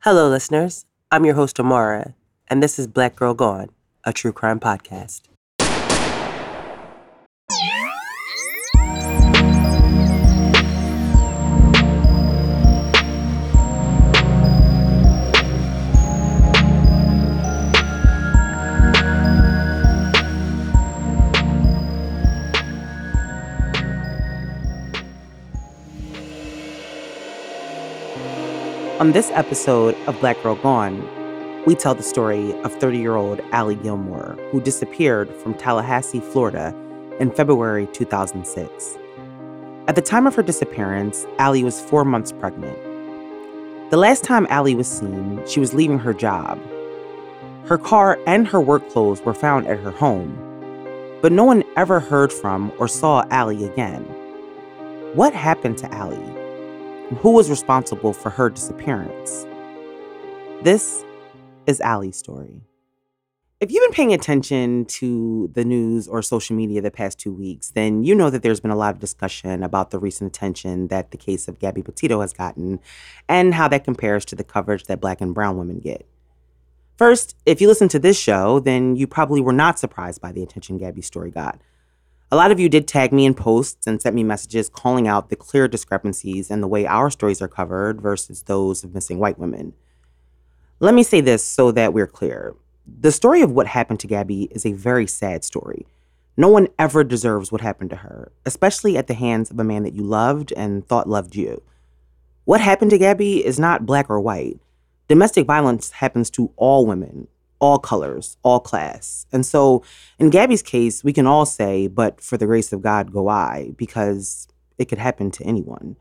Hello, listeners. I'm your host, Amara, and this is Black Girl Gone, a true crime podcast. On this episode of Black Girl Gone, we tell the story of 30-year-old Allie Gilmore, who disappeared from Tallahassee, Florida in February 2006. At the time of her disappearance, Allie was 4 months pregnant. The last time Allie was seen, she was leaving her job. Her car and her work clothes were found at her home, but no one ever heard from or saw Allie again. What happened to Allie? Who was responsible for her disappearance? This is Allie's story. If you've been paying attention to the news or social media the past 2 weeks, then you know that there's been a lot of discussion about the recent attention that the case of Gabby Petito has gotten and how that compares to the coverage that Black and brown women get. First, if you listen to this show, then you probably were not surprised by the attention Gabby's story got. A lot of you did tag me in posts and sent me messages calling out the clear discrepancies in the way our stories are covered versus those of missing white women. Let me say this so that we're clear. The story of what happened to Gabby is a very sad story. No one ever deserves what happened to her, especially at the hands of a man that you loved and thought loved you. What happened to Gabby is not black or white. Domestic violence happens to all women, all colors, all class. And so in Gabby's case, we can all say, but for the grace of God go I, because it could happen to anyone.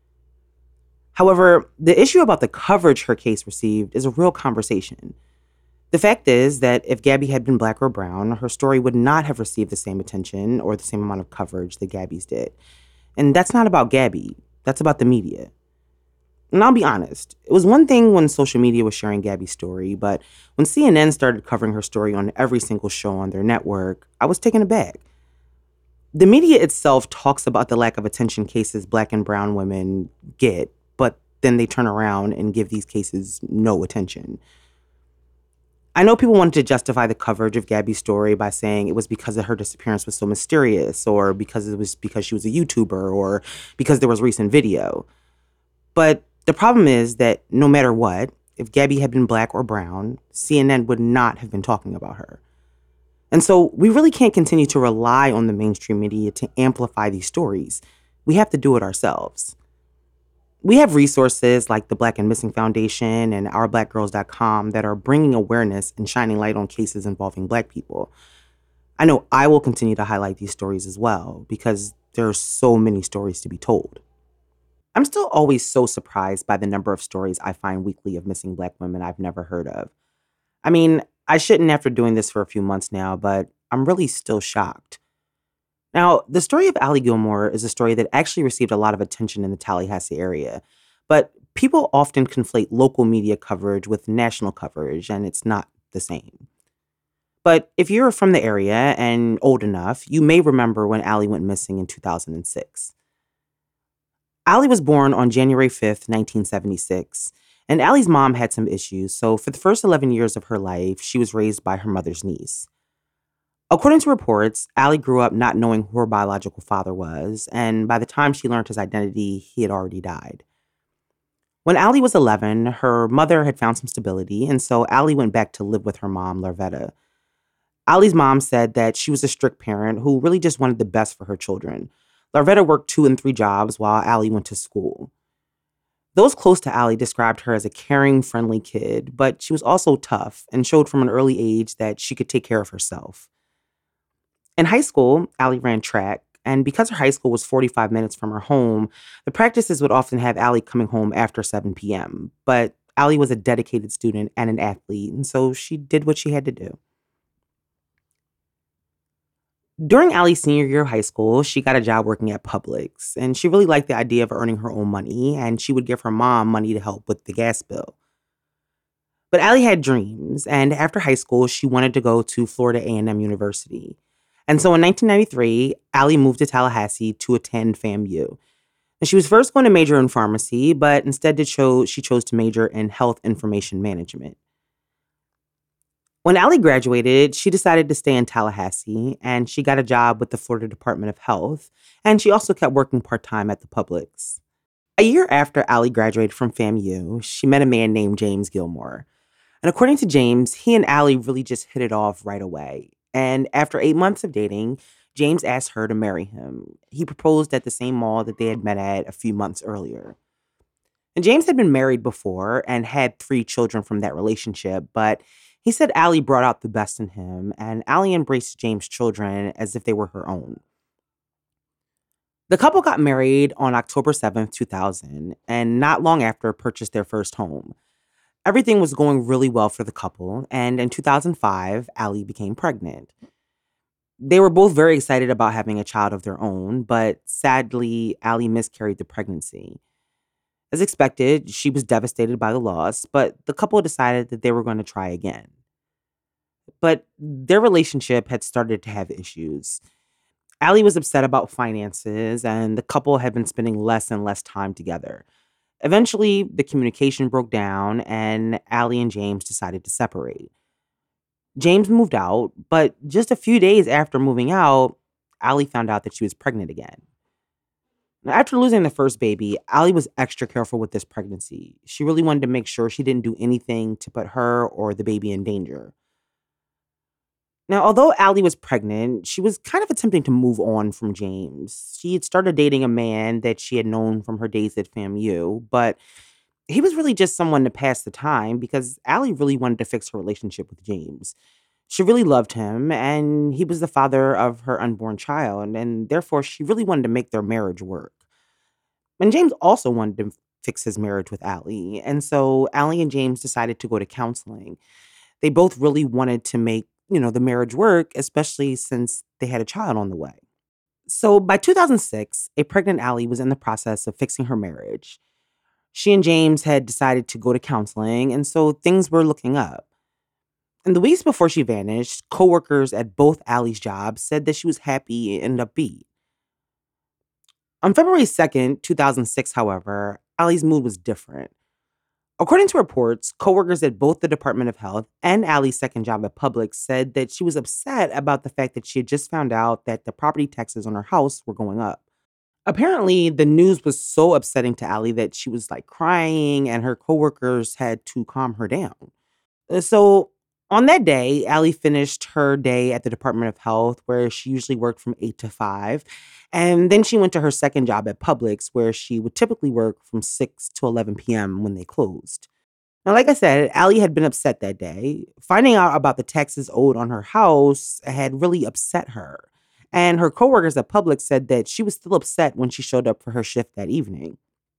However, the issue about the coverage her case received is a real conversation. The fact is that if Gabby had been black or brown, her story would not have received the same attention or the same amount of coverage that Gabby's did. And that's not about Gabby, that's about the media. And I'll be honest, it was one thing when social media was sharing Gabby's story, but when CNN started covering her story on every single show on their network, I was taken aback. The media itself talks about the lack of attention cases black and brown women get, but then they turn around and give these cases no attention. I know people wanted to justify the coverage of Gabby's story by saying it was because her disappearance was so mysterious, or because she was a YouTuber, or because there was recent video. But the problem is that no matter what, if Gabby had been black or brown, CNN would not have been talking about her. And so we really can't continue to rely on the mainstream media to amplify these stories. We have to do it ourselves. We have resources like the Black and Missing Foundation and OurBlackGirls.com that are bringing awareness and shining light on cases involving Black people. I know I will continue to highlight these stories as well because there are so many stories to be told. I'm still always so surprised by the number of stories I find weekly of missing Black women I've never heard of. I mean, I shouldn't after doing this for a few months now, but I'm really still shocked. Now, the story of Allie Gilmore is a story that actually received a lot of attention in the Tallahassee area, but people often conflate local media coverage with national coverage, and it's not the same. But if you're from the area and old enough, you may remember when Allie went missing in 2006. Allie was born on January 5th, 1976, and Allie's mom had some issues, so for the first 11 years of her life, she was raised by her mother's niece. According to reports, Allie grew up not knowing who her biological father was, and by the time she learned his identity, he had already died. When Allie was 11, her mother had found some stability, and so Allie went back to live with her mom, Larvetta. Allie's mom said that she was a strict parent who really just wanted the best for her children. Larvetta worked 2 and 3 jobs while Allie went to school. Those close to Allie described her as a caring, friendly kid, but she was also tough and showed from an early age that she could take care of herself. In high school, Allie ran track, and because her high school was 45 minutes from her home, the practices would often have Allie coming home after 7 p.m., but Allie was a dedicated student and an athlete, and so she did what she had to do. During Allie's senior year of high school, she got a job working at Publix, and she really liked the idea of earning her own money, and she would give her mom money to help with the gas bill. But Allie had dreams, and after high school, she wanted to go to Florida A&M University. And so in 1993, Allie moved to Tallahassee to attend FAMU. And she was first going to major in pharmacy, but instead she chose to major in health information management. When Allie graduated, she decided to stay in Tallahassee and she got a job with the Florida Department of Health. And she also kept working part time at the Publix. A year after Allie graduated from FAMU, she met a man named James Gilmore. And according to James, he and Allie really just hit it off right away. And after 8 months of dating, James asked her to marry him. He proposed at the same mall that they had met at a few months earlier. And James had been married before and had 3 children from that relationship, but he said Allie brought out the best in him, and Allie embraced James' children as if they were her own. The couple got married on October 7th, 2000, and not long after purchased their first home. Everything was going really well for the couple, and in 2005, Allie became pregnant. They were both very excited about having a child of their own, but sadly, Allie miscarried the pregnancy. As expected, she was devastated by the loss, but the couple decided that they were going to try again. But their relationship had started to have issues. Allie was upset about finances, and the couple had been spending less and less time together. Eventually, the communication broke down, and Allie and James decided to separate. James moved out, but just a few days after moving out, Allie found out that she was pregnant again. Now, after losing the first baby, Allie was extra careful with this pregnancy. She really wanted to make sure she didn't do anything to put her or the baby in danger. Now, although Allie was pregnant, she was kind of attempting to move on from James. She had started dating a man that she had known from her days at FAMU, but he was really just someone to pass the time because Allie really wanted to fix her relationship with James. She really loved him, and he was the father of her unborn child, and therefore she really wanted to make their marriage work. And James also wanted to fix his marriage with Allie, and so Allie and James decided to go to counseling. They both really wanted to make, the marriage work, especially since they had a child on the way. So by 2006, a pregnant Allie was in the process of fixing her marriage. She and James had decided to go to counseling, and so things were looking up. In the weeks before she vanished, coworkers at both Allie's jobs said that she was happy and upbeat. On February 2nd, 2006, however, Allie's mood was different. According to reports, coworkers at both the Department of Health and Allie's second job at Publix said that she was upset about the fact that she had just found out that the property taxes on her house were going up. Apparently, the news was so upsetting to Allie that she was like crying and her coworkers had to calm her down. So on that day, Allie finished her day at the Department of Health, where she usually worked from 8 to 5. And then she went to her second job at Publix, where she would typically work from 6 to 11 p.m. when they closed. Now, like I said, Allie had been upset that day. Finding out about the taxes owed on her house had really upset her. And her coworkers at Publix said that she was still upset when she showed up for her shift that evening.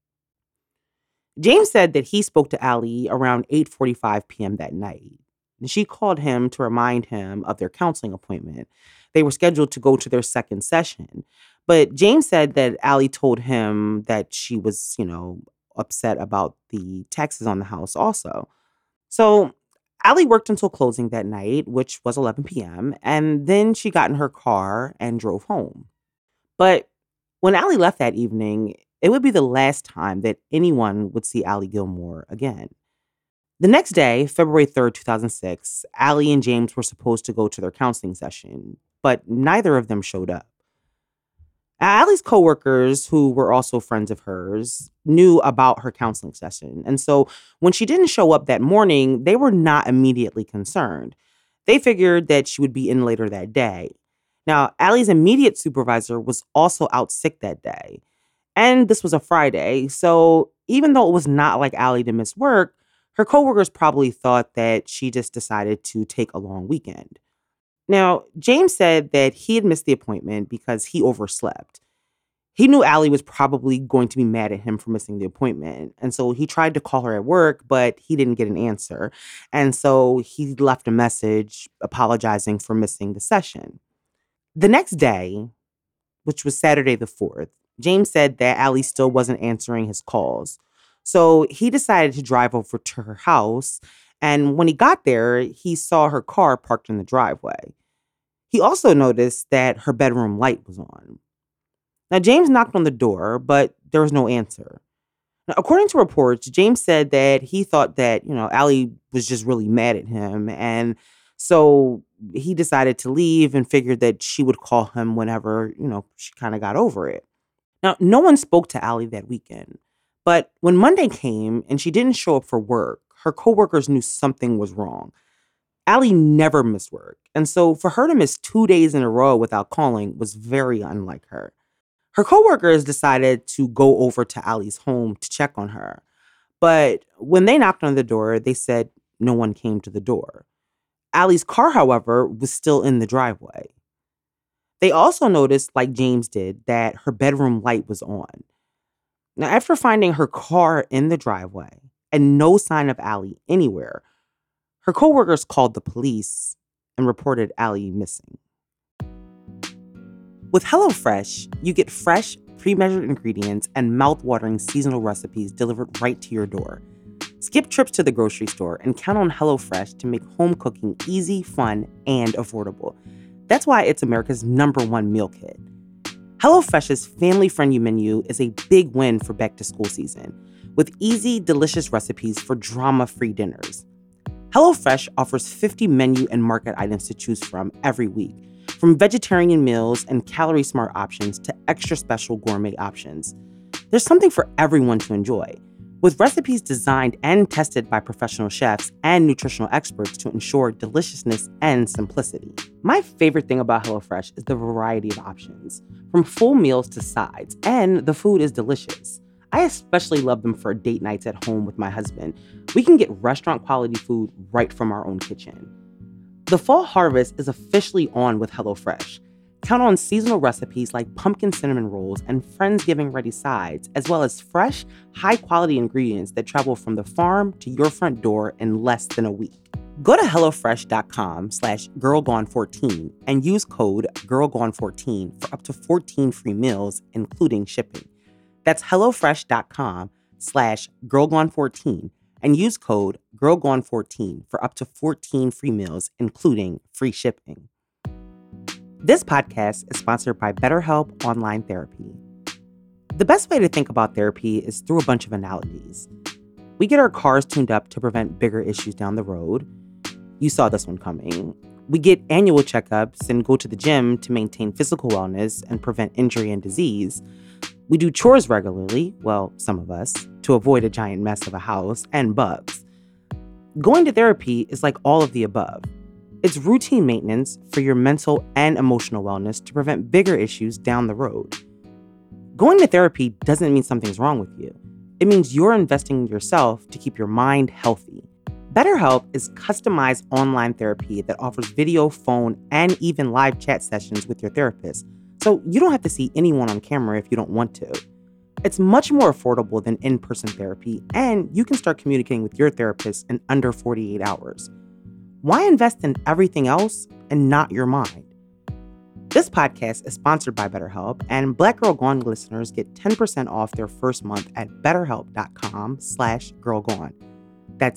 James said that he spoke to Allie around 8:45 p.m. that night. And she called him to remind him of their counseling appointment. They were scheduled to go to their second session. But James said that Allie told him that she was, upset about the taxes on the house also. So Allie worked until closing that night, which was 11 p.m., and then she got in her car and drove home. But when Allie left that evening, it would be the last time that anyone would see Allie Gilmore again. The next day, February 3rd, 2006, Allie and James were supposed to go to their counseling session, but neither of them showed up. Allie's coworkers, who were also friends of hers, knew about her counseling session. And so when she didn't show up that morning, they were not immediately concerned. They figured that she would be in later that day. Now, Allie's immediate supervisor was also out sick that day. And this was a Friday. So even though it was not like Allie to miss work, her coworkers probably thought that she just decided to take a long weekend. Now, James said that he had missed the appointment because he overslept. He knew Allie was probably going to be mad at him for missing the appointment. And so he tried to call her at work, but he didn't get an answer. And so he left a message apologizing for missing the session. The next day, which was Saturday the 4th, James said that Allie still wasn't answering his calls. So he decided to drive over to her house. And when he got there, he saw her car parked in the driveway. He also noticed that her bedroom light was on. Now, James knocked on the door, but there was no answer. Now, according to reports, James said that he thought that, Allie was just really mad at him. And so he decided to leave and figured that she would call him whenever, she kind of got over it. Now, no one spoke to Allie that weekend. But when Monday came and she didn't show up for work, her coworkers knew something was wrong. Allie never missed work. And so for her to miss 2 days in a row without calling was very unlike her. Her coworkers decided to go over to Allie's home to check on her. But when they knocked on the door, they said no one came to the door. Allie's car, however, was still in the driveway. They also noticed, like James did, that her bedroom light was on. Now, after finding her car in the driveway and no sign of Allie anywhere, her coworkers called the police and reported Allie missing. With HelloFresh, you get fresh, pre-measured ingredients and mouth-watering seasonal recipes delivered right to your door. Skip trips to the grocery store and count on HelloFresh to make home cooking easy, fun, and affordable. That's why it's America's #1 meal kit. HelloFresh's family-friendly menu is a big win for back-to-school season, with easy, delicious recipes for drama-free dinners. HelloFresh offers 50 menu and market items to choose from every week, from vegetarian meals and calorie-smart options to extra special gourmet options. There's something for everyone to enjoy, with recipes designed and tested by professional chefs and nutritional experts to ensure deliciousness and simplicity. My favorite thing about HelloFresh is the variety of options, from full meals to sides, and the food is delicious. I especially love them for date nights at home with my husband. We can get restaurant quality food right from our own kitchen. The fall harvest is officially on with HelloFresh. Count on seasonal recipes like pumpkin cinnamon rolls and Friendsgiving-ready sides, as well as fresh, high-quality ingredients that travel from the farm to your front door in less than a week. Go to HelloFresh.com/GirlGone14 and use code GirlGone14 for up to 14 free meals, including shipping. That's HelloFresh.com/GirlGone14 and use code GirlGone14 for up to 14 free meals, including free shipping. This podcast is sponsored by BetterHelp Online Therapy. The best way to think about therapy is through a bunch of analogies. We get our cars tuned up to prevent bigger issues down the road. You saw this one coming. We get annual checkups and go to the gym to maintain physical wellness and prevent injury and disease. We do chores regularly, well, some of us, to avoid a giant mess of a house and bugs. Going to therapy is like all of the above. It's routine maintenance for your mental and emotional wellness to prevent bigger issues down the road. Going to therapy doesn't mean something's wrong with you. It means you're investing in yourself to keep your mind healthy. BetterHelp is customized online therapy that offers video, phone, and even live chat sessions with your therapist, so you don't have to see anyone on camera if you don't want to. It's much more affordable than in-person therapy, and you can start communicating with your therapist in under 48 hours. Why invest in everything else and not your mind? This podcast is sponsored by BetterHelp, and Black Girl Gone listeners get 10% off their first month at betterhelp.com/girlgone. That's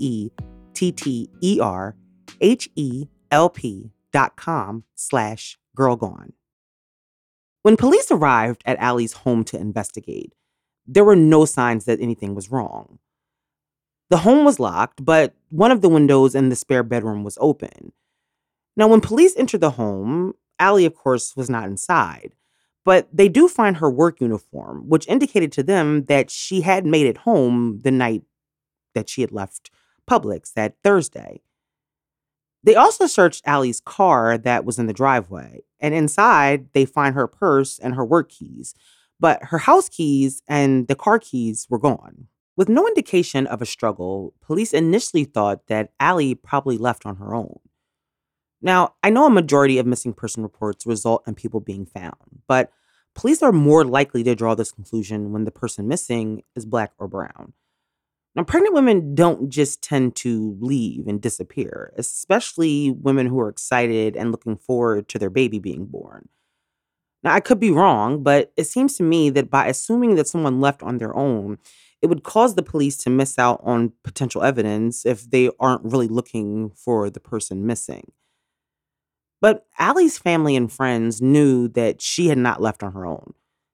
BetterHelp.com/girlgone. When police arrived at Allie's home to investigate, there were no signs that anything was wrong. The home was locked, but one of the windows in the spare bedroom was open. Now, when police entered the home, Allie, of course, was not inside. But they do find her work uniform, which indicated to them that she had made it home the night that she had left Publix that Thursday. They also searched Allie's car that was in the driveway. And inside, they find her purse and her work keys. But her house keys and the car keys were gone. With no indication of a struggle, police initially thought that Allie probably left on her own. Now, I know a majority of missing person reports result in people being found, but police are more likely to draw this conclusion when the person missing is Black or brown. Now, pregnant women don't just tend to leave and disappear, especially women who are excited and looking forward to their baby being born. Now, I could be wrong, but it seems to me that by assuming that someone left on their own, it would cause the police to miss out on potential evidence if they aren't really looking for the person missing. But Allie's family and friends knew that she had not left on her own.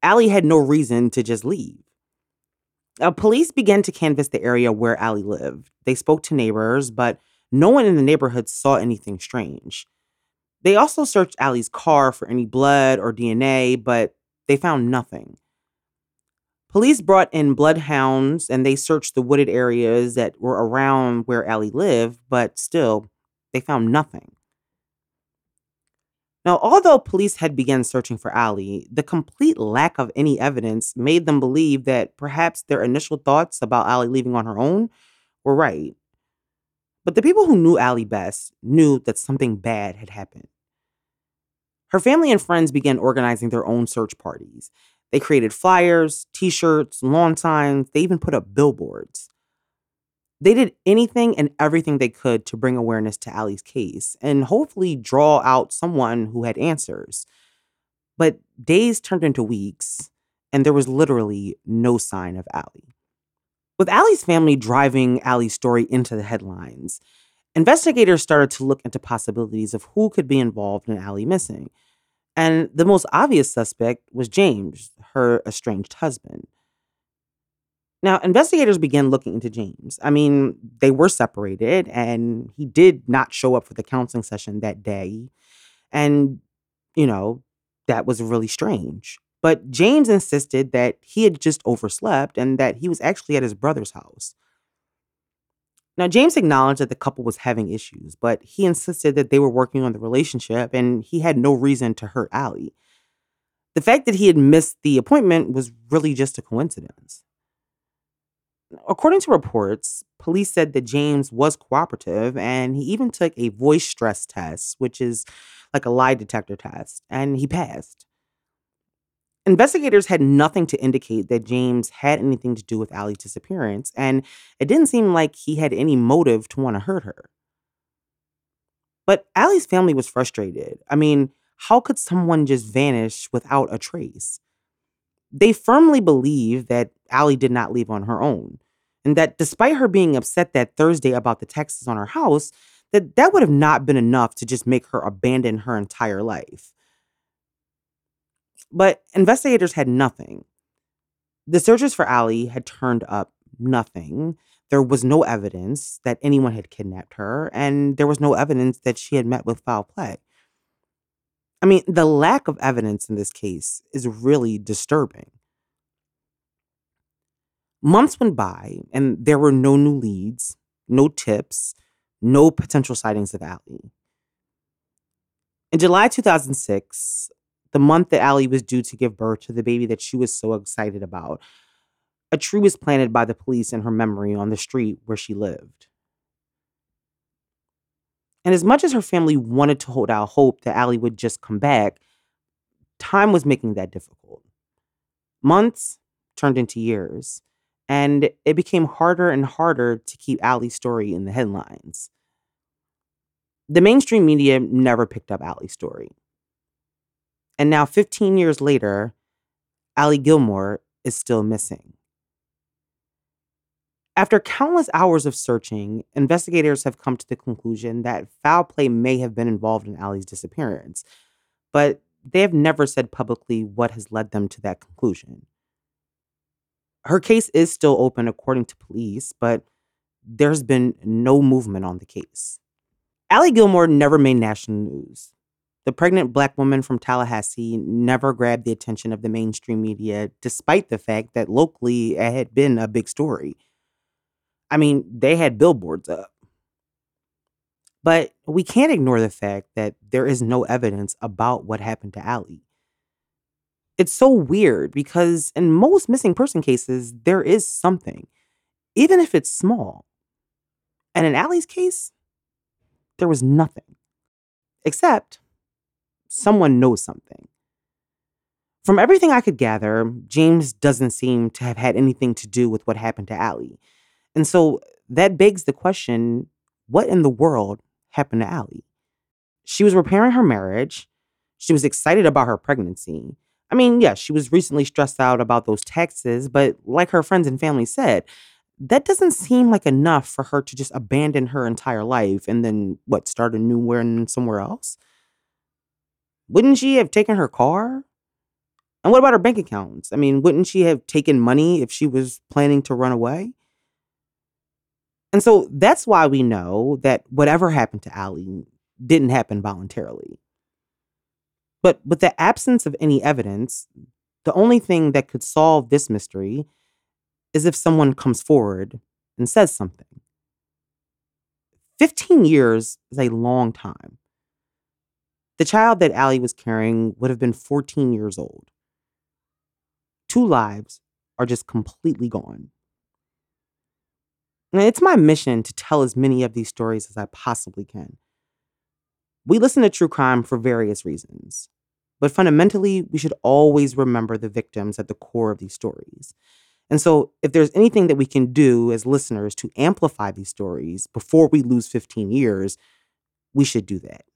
Allie had no reason to just leave. Police began to canvass the area where Allie lived. They spoke to neighbors, but no one in the neighborhood saw anything strange. They also searched Allie's car for any blood or DNA, but they found nothing. Police brought in bloodhounds and they searched the wooded areas that were around where Allie lived, but still, they found nothing. Now, although police had begun searching for Allie, the complete lack of any evidence made them believe that perhaps their initial thoughts about Allie leaving on her own were right. But the people who knew Allie best knew that something bad had happened. Her family and friends began organizing their own search parties. They created flyers, t-shirts, lawn signs, they even put up billboards. They did anything and everything they could to bring awareness to Allie's case and hopefully draw out someone who had answers. But days turned into weeks, and there was literally no sign of Allie. With Allie's family driving Allie's story into the headlines, investigators started to look into possibilities of who could be involved in Allie missing. And the most obvious suspect was James, her estranged husband. Now, investigators began looking into James. I mean, they were separated, and he did not show up for the counseling session that day. And, you know, that was really strange. But James insisted that he had just overslept and that he was actually at his brother's house. Now, James acknowledged that the couple was having issues, but he insisted that they were working on the relationship and he had no reason to hurt Allie. The fact that he had missed the appointment was really just a coincidence. According to reports, police said that James was cooperative and he even took a voice stress test, which is like a lie detector test, and he passed. Investigators had nothing to indicate that James had anything to do with Allie's disappearance, and it didn't seem like he had any motive to want to hurt her. But Allie's family was frustrated. I mean, how could someone just vanish without a trace? They firmly believe that Allie did not leave on her own, and that despite her being upset that Thursday about the taxes on her house, that would have not been enough to just make her abandon her entire life. But investigators had nothing. The searches for Allie had turned up nothing. There was no evidence that anyone had kidnapped her, and there was no evidence that she had met with foul play. I mean, the lack of evidence in this case is really disturbing. Months went by, and there were no new leads, no tips, no potential sightings of Allie. In July 2006, the month that Allie was due to give birth to the baby that she was so excited about, a tree was planted by the police in her memory on the street where she lived. And as much as her family wanted to hold out hope that Allie would just come back, time was making that difficult. Months turned into years, and it became harder and harder to keep Allie's story in the headlines. The mainstream media never picked up Allie's story. And now, 15 years later, Allie Gilmore is still missing. After countless hours of searching, investigators have come to the conclusion that foul play may have been involved in Allie's disappearance, but they have never said publicly what has led them to that conclusion. Her case is still open according to police, but there's been no movement on the case. Allie Gilmore never made national news. The pregnant Black woman from Tallahassee never grabbed the attention of the mainstream media, despite the fact that locally it had been a big story. I mean, they had billboards up. But we can't ignore the fact that there is no evidence about what happened to Allie. It's so weird because in most missing person cases, there is something, even if it's small. And in Allie's case, there was nothing. Except someone knows something. From everything I could gather, James doesn't seem to have had anything to do with what happened to Allie. And so that begs the question, what in the world happened to Allie? She was repairing her marriage. She was excited about her pregnancy. I mean, yes, she was recently stressed out about those taxes, but like her friends and family said, that doesn't seem like enough for her to just abandon her entire life and then, start a new one somewhere else? Wouldn't she have taken her car? And what about her bank accounts? I mean, wouldn't she have taken money if she was planning to run away? And so that's why we know that whatever happened to Allie didn't happen voluntarily. But with the absence of any evidence, the only thing that could solve this mystery is if someone comes forward and says something. 15 years is a long time. The child that Allie was carrying would have been 14 years old. 2 lives are just completely gone. And it's my mission to tell as many of these stories as I possibly can. We listen to true crime for various reasons, but fundamentally, we should always remember the victims at the core of these stories. And so, if there's anything that we can do as listeners to amplify these stories before we lose 15 years, we should do that.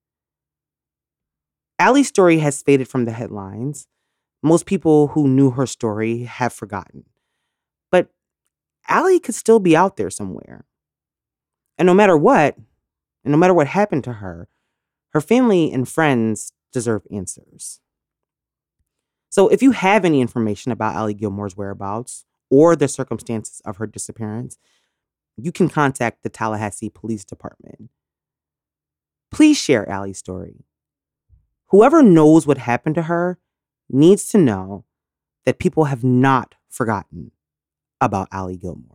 Allie's story has faded from the headlines. Most people who knew her story have forgotten. But Allie could still be out there somewhere. And no matter what happened to her family and friends deserve answers. So if you have any information about Allie Gilmore's whereabouts or the circumstances of her disappearance, you can contact the Tallahassee Police Department. Please share Allie's story. Whoever knows what happened to her needs to know that people have not forgotten about Allie Gilmore.